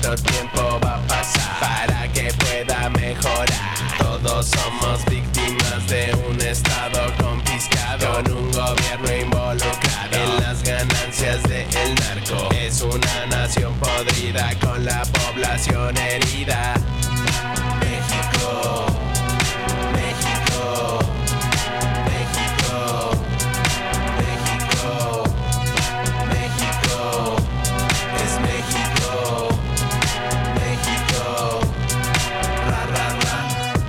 cuánto tiempo va a pasar para que pueda mejorar. Todos somos víctimas de un estado confiscado, con un gobierno involucrado en las ganancias del narco. Es una nación podrida con la población herida. México, México, México, México, México, es México, México, ra ra ra.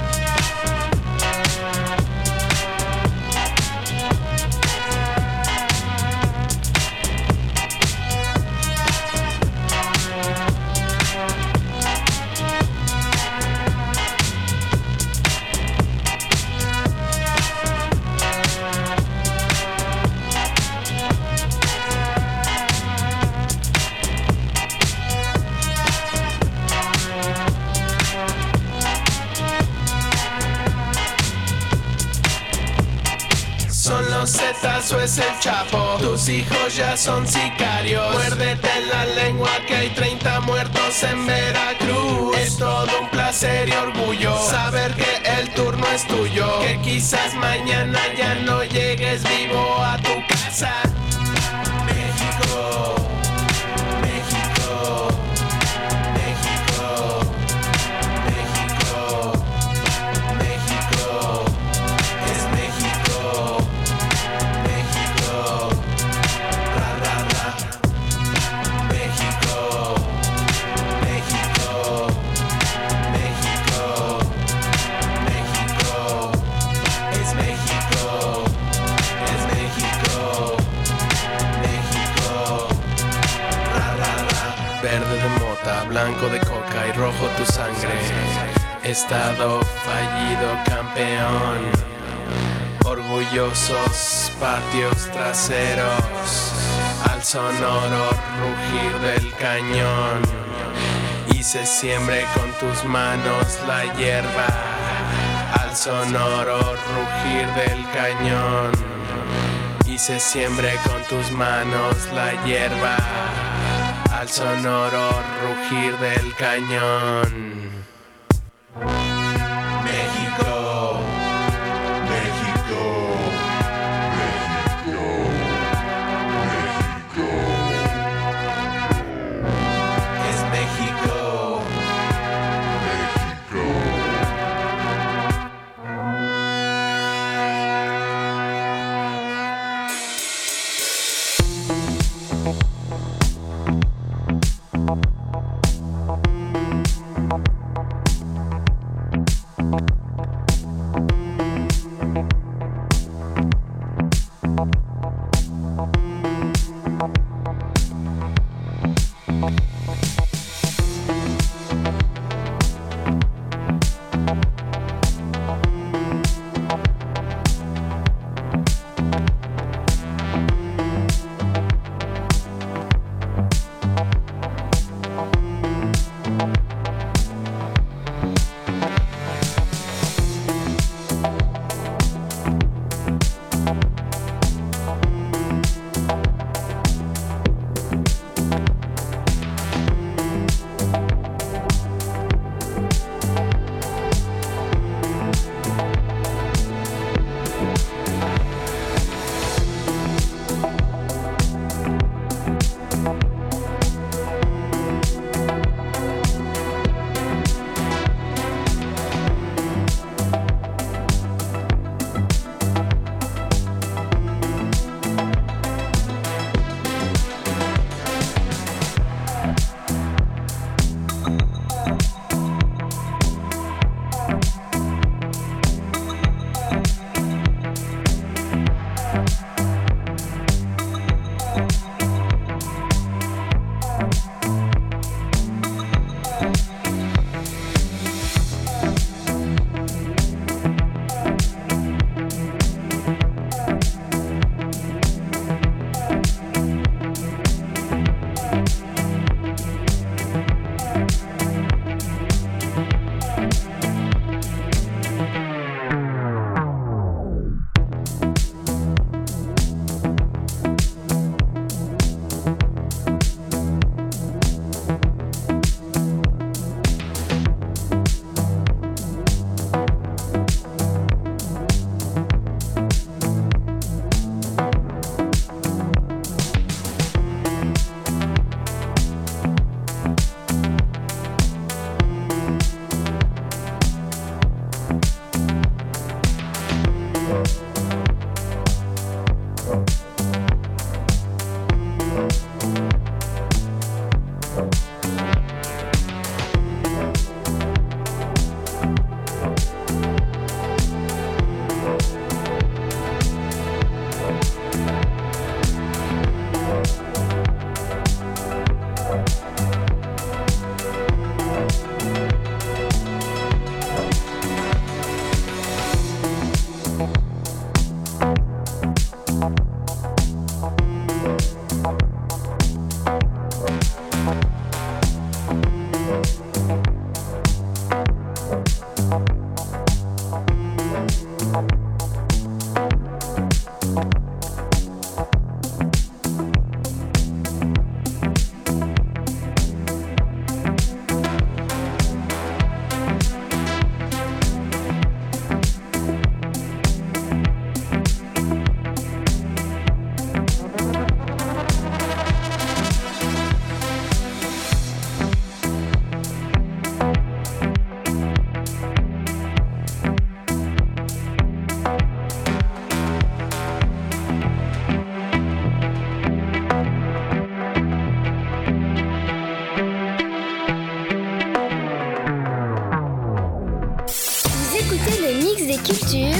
Son los Zetas o es el Chapo, tus hijos ya son sicarios. Muérdete la lengua que hay 30 muertos en Veracruz. Es todo un placer y orgullo saber que el turno es tuyo, que quizás mañana ya no llegues vivo a tu casa. México, México, México, México, México, es México, México, ra ra ra. México, México, México, México, es México, México, ra ra ra. Verde de mota, blanco de coca y rojo tu sangre. Estado fallido, campeón. Orgullosos patios traseros, al sonoro rugir del cañón. Y se siembre con tus manos la hierba, al sonoro rugir del cañón. Y se siembre con tus manos la hierba, al sonoro rugir del cañón. México, México, México, México, es México, México.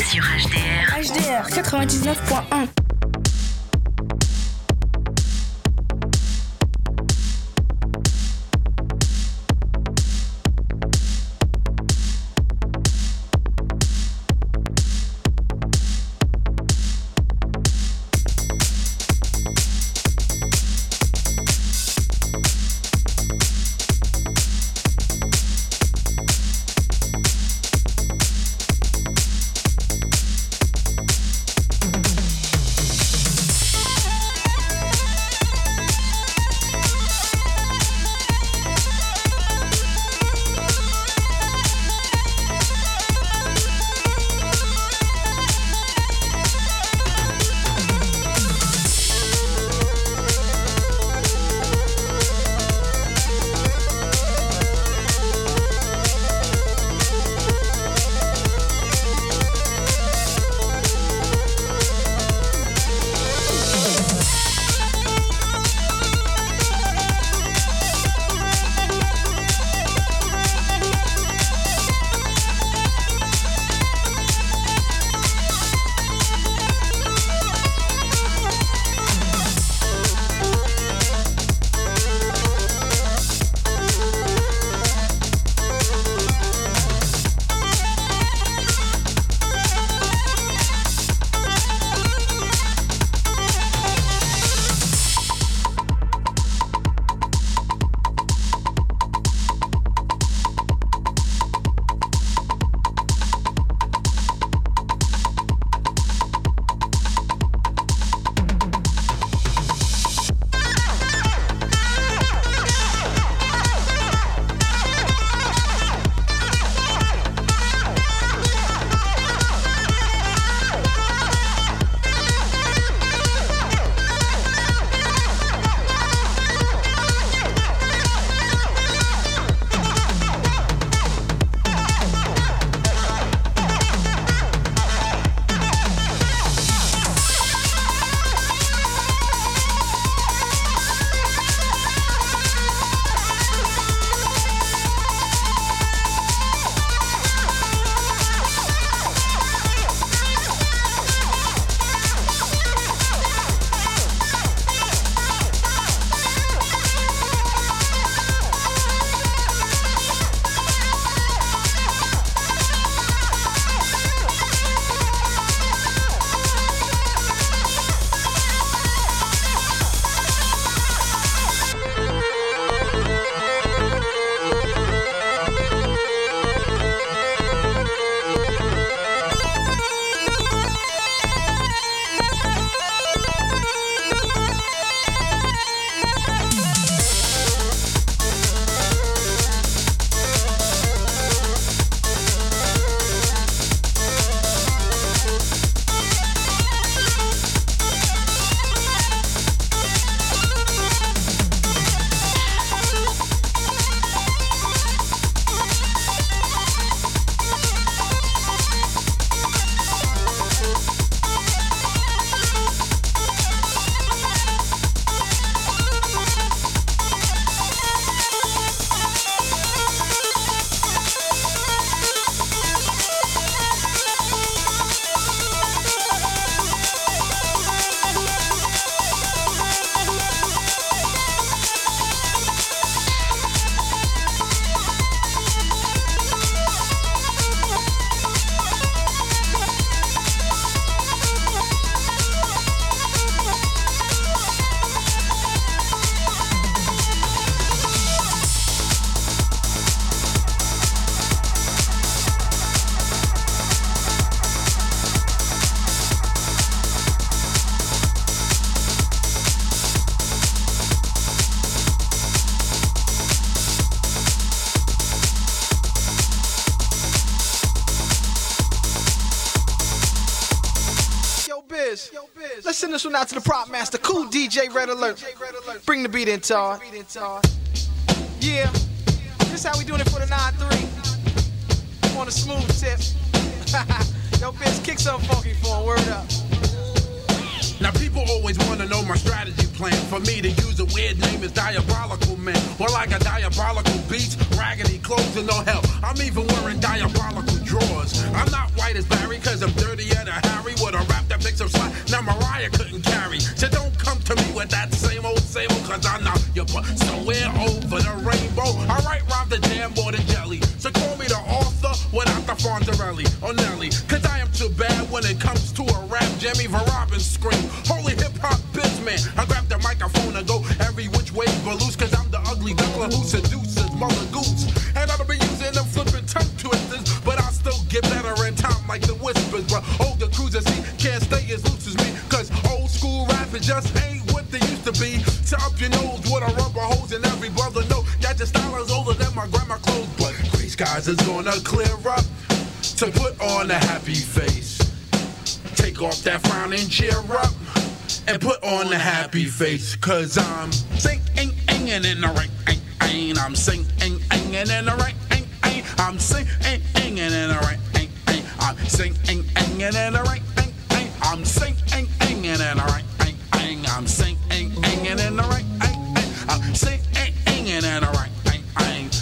sur HDR. HDR 99.1. Let's send this one out to the prop master, cool DJ Red Alert. Bring the beat in, Tar. Yeah, this how we doing it for the 9-3. On a smooth tip. Yo, bitch, kick something funky for him, word up. Now people always want to know my strategy plan. For me to use a weird name is diabolical, man. Well, I got diabolical beats, raggedy clothes, and no hell, I'm even wearing diabolical drawers. I'm not white as Barry, cause I'm dirtier than Harry. With a rap that picks up slack, now Mariah couldn't carry. So don't come to me with that same old, cause I know you're somewhere over the rainbow. I write rhymes the jam more than jelly. So call me the author without the Fonzarelli or Nelly. Cause I am too bad when it comes to a rap. Jimmy Robbins scream, holy hip-hop biz man. I grab the microphone and go every which way but loose. Cause I'm the ugly duckler who seduces mother goose. And I'll be using them flipping tongue twisters, but I'll still get better in time like the whispers. But older cruisers see can't stay as loose as me. Cause old school rapping just ain't what they used to be. So up your nose with a rubber hose and every brother know that your style is older than my grandma clothes. But gray skies is gonna clear up to put on a happy face. Take off that frown and cheer up and put on a happy face. Cause I'm singing in the right ain't. I'm singing in the right ain't. I'm singing in the right ain't. I'm singing in the right ain't. I'm singing in the right ain't. I'm singing in the right ain't. I'm singing in the right ain't.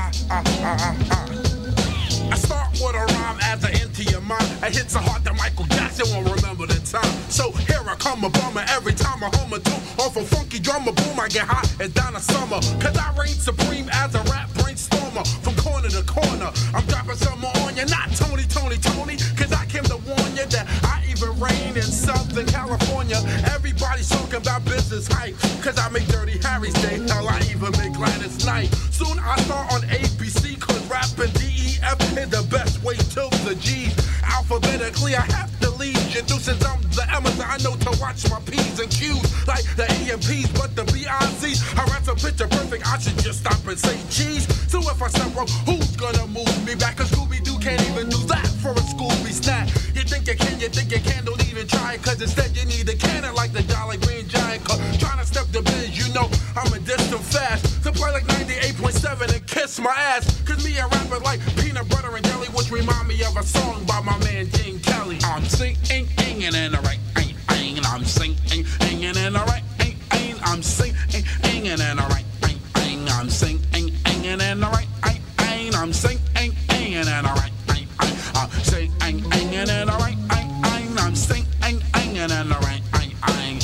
I start with a rhyme as I enter your mind. It hits so hard that Michael Jackson won't remember the time. So here I come a bummer every time I hum a tune. Off a funky drummer boom, I get hot as Donna Summer. Cause I reign supreme as a rap brainstormer. From corner to corner, I'm dropping something on you. Not Tony. Cause I came to warn you that I even reign in Southern California. Everybody's talking about business hype. Cause I make Dirty Harry's day. Hell, I even make Gladys Knight. Soon I start on ABC. Cause rapping DEF is the best way to the G's. Alphabetically, I have to lead you through since I'm the Amazon. I know to watch my P's and Q's like the EMPs, but the BICs. I rap so picture perfect, I should just stop and say cheese. So if I step up, who's gonna move me back? Cause Scooby-Doo can't even do that for a Scooby snack. You think you can, don't even try it. Cause instead you need a cannon like the Jolly Green Giant. Cause trying to step the biz, you know I'm a distant fast. So play like 98.7 and kiss my ass. Cause me and rapping like peanut butter and jelly, which remind me of a song by my man Gene Kelly. I'm singing in the right ain't. I'm singing in the right ain't. I'm singing in the right ain't. I'm singing in the right ain't. I'm singing in the right ain't. I'm singing in the right ain't. I'm singing in the right ain't.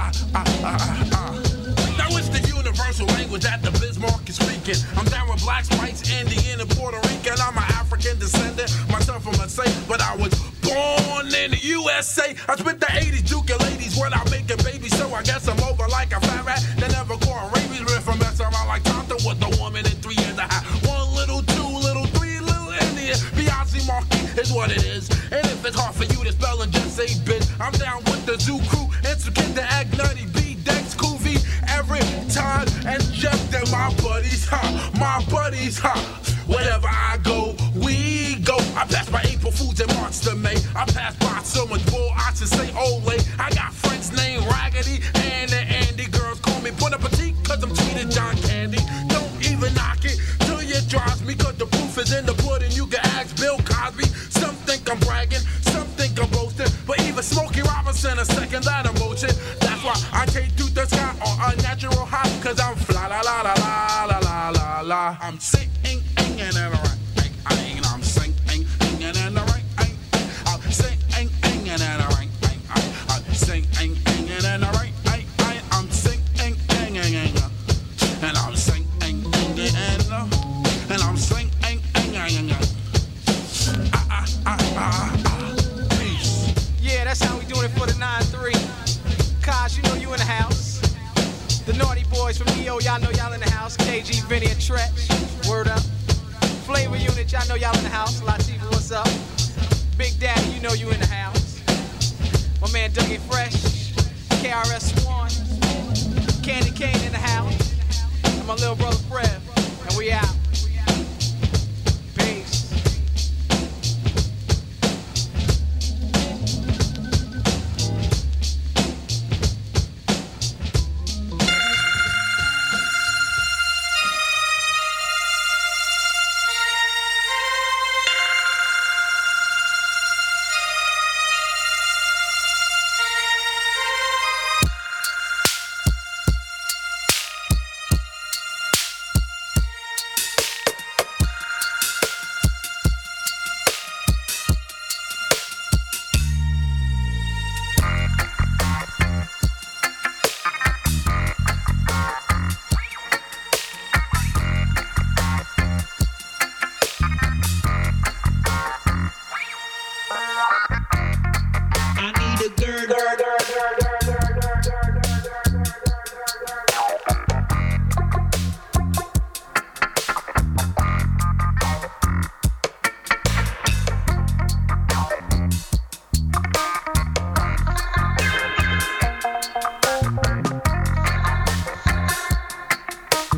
Now it's the universal language that the Bismarck is speaking. I'm down with blacks, whites, Indian, and Puerto Rican. I'm an African descendant, myself from a saint, but I was born in the USA. I spent the 80s juking ladies without making babies, so I guess I'm over like a fat rat that never caught rabies. But if I mess around like Tonto with a woman in 3 years, I have 1 little, 2 little, 3 little Indian. Beyonce Marquis is what it is. And if it's hard for you to spell and just say bitch, I'm down with the Zoo Crew and some kid to act nutty. B-Dex, Coovie, every time. And just that my buddies, wherever I go, we go. I pass by April Fools and March to May. I pass by so much bull, I should say Olay. I got friends named Raggedy and Andy. Girls call me Bon Appetit cause I'm tweeted John Candy. Don't even knock it till you drives me, cause the proof is in the pudding. You can ask Bill Cosby. Some think I'm bragging, some think I'm boasting, but even Smokey Robinson a second that emotion. That's why I take through the sky on a natural high, cause I'm fly la la la la la la la la. I'm singing in the right ain't. I'm singing in the right ain't. I'm singing in the right ain't. I'm singing in the right ain't. I'm singing and I'm singing and I'm singing. Peace. Yeah, that's how we doing it for the 9-3. Kaz, you know you in the house. The Naughty Boys from EO, y'all know y'all in the house. KG, Vinny, and Tretch, word up. Flavor Unit, y'all know y'all in the house. Latifah, what's up? Big Daddy, you know you in the house. My man Dougie Fresh, KRS One, Candy Cane in the house. And my little brother Fred, and we out. Peace.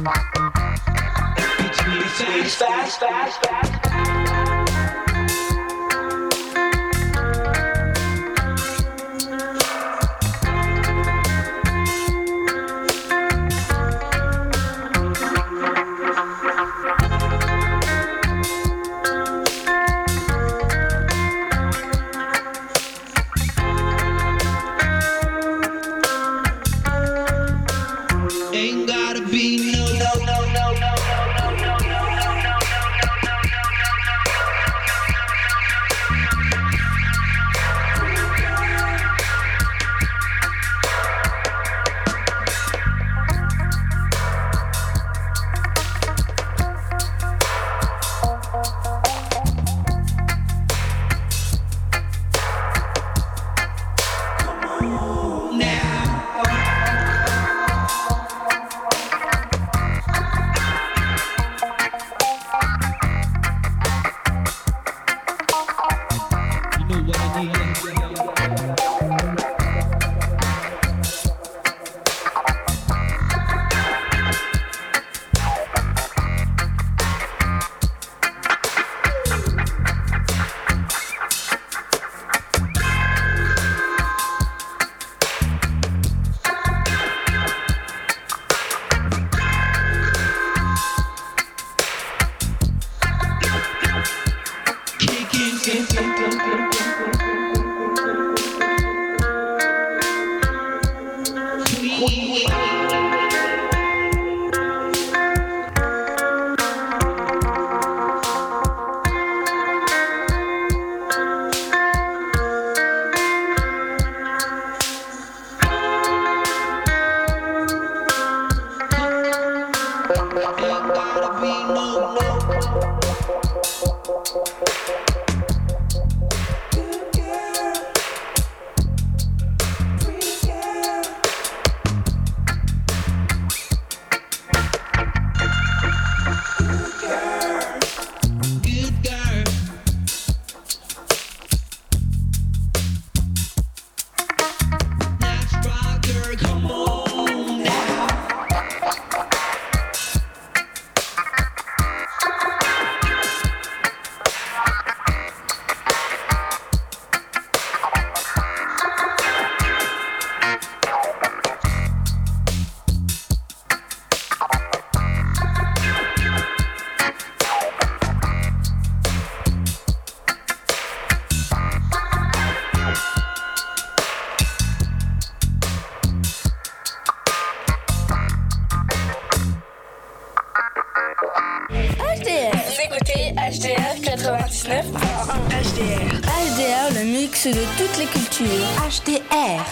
HDR, le mix de toutes les cultures. HDR.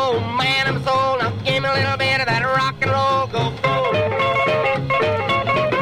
Man, I'm sold. Now give me a little bit of that rock and roll. Go, go.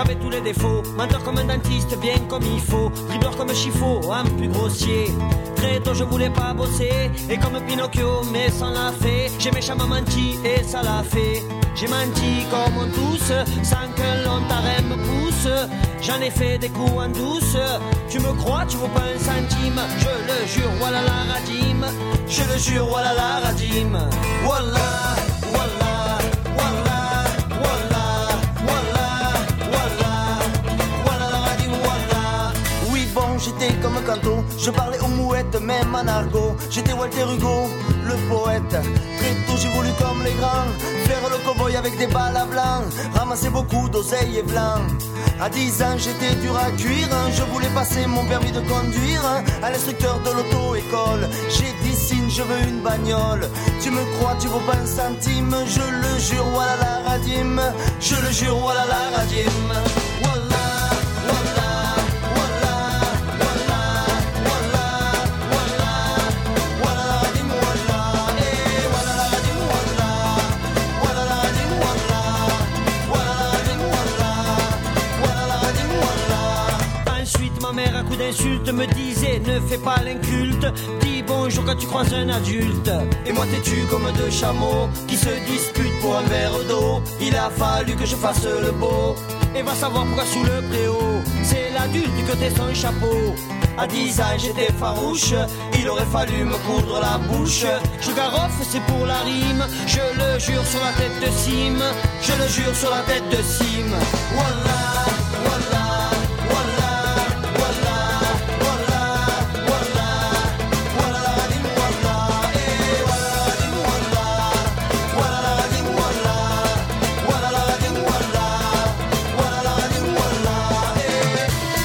j'avais tous les défauts. Menteur comme un dentiste, bien comme il faut. Dribbleur comme Chifo, un plus grossier. Très tôt je voulais pas bosser. Et comme Pinocchio, mais sans la fée. J'ai méchamment menti et ça l'a fait. J'ai menti comme tous, sans que l'on t'arrête me pousse. J'en ai fait des coups en douce. Tu me crois, tu vaux pas un centime. Je le jure, voilà la radime. Je le jure, voilà la radime. Wallah, wallah, wallah, wallah, wallah, wallah, wallah la radime, wallah. Oui bon, j'étais comme Canto. Je parlais aux mouettes, même en argot. J'étais Walter Hugo, le poète. Très tôt j'ai voulu comme les grands faire le cow-boy avec des balles à blanc, ramasser beaucoup d'oseille et blanc. À 10 ans j'étais dur à cuire. Je voulais passer mon permis de conduire à l'instructeur de l'auto-école. J'ai dit signe, je veux une bagnole. Tu me crois, tu vaux pas un centime. Je le jure, voilà la radime. Je le jure, voilà la radime. Wallah, wallah, wallah, wallah, wallah, wallah, wallah la radime, wallah, eh, wallah la radime, wallah, wallah la radime, wallah, wallah la radime, wallah, wallah la radime, wallah. Ensuite ma mère à coup d'insulte me disait ne fais pas l'inculte. Dis bonjour quand tu croises un adulte. Et moi têtu comme deux chameaux qui se disputent pour un verre d'eau. Il a fallu que je fasse le beau. Et va savoir pourquoi sous le préau c'est l'adulte que t'es son chapeau. À 10 ans j'étais farouche. Il aurait fallu me coudre la bouche. Je garoffe c'est pour la rime. Je le jure sur la tête de Sim. Je le jure sur la tête de Sim. Wallah, wallah, wallah, wallah, wallah, wallah, wallah la radime, wallah, eh, wallah la radime, wallah, wallah la radime, wallah, wallah la radime, wallah, wallah la radime, wallah, eh,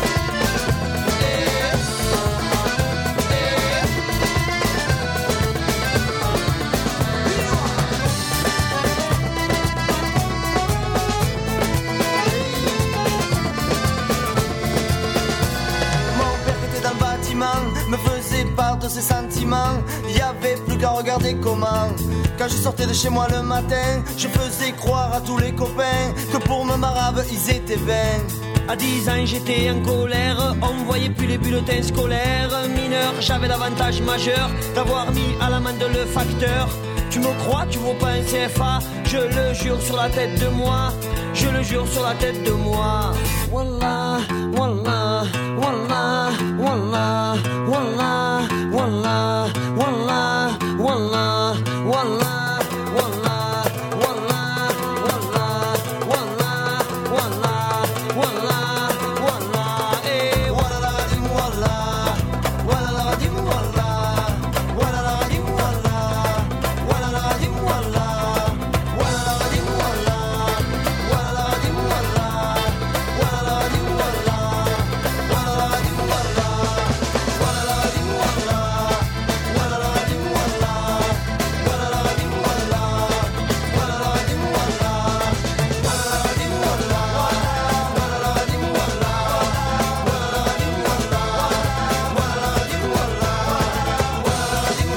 me faisait part de ses sentiments. Y avait plus qu'à regarder comment. Quand je sortais de chez moi le matin, je faisais croire à tous les copains que pour me marave ils étaient vains. À 10 ans j'étais en colère, on me voyait plus les bulletins scolaires. Mineur, j'avais l'avantage majeur d'avoir mis à l'amende le facteur. Tu me crois, tu vaux pas un CFA. Je le jure sur la tête de moi. Je le jure sur la tête de moi. Wallah, wallah, wallah, wallah, wallah, wallah, wallah, wallah, wallah, wallah, wallah, wallah, wallah, wallah, wallah, wallah, eh, wallah la radime, wallah, wallah la radime, wallah, wallah la radime, wallah, wallah la radime, wallah, wallah la radime, wallah, wallah la radime, wallah, wallah la radime, wallah, wallah la radime, wallah, wallah la radime, wallah, wallah la radime, wallah, wallah la radime, wallah, wallah la radime, wallah, wallah la radime, wallah, wallah la radime, wallah, wallah la radime, wallah, wallah la radime, wallah, wallah la radime,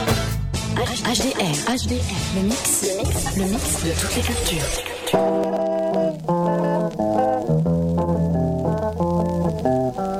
HDR, le mix de toutes les cultures.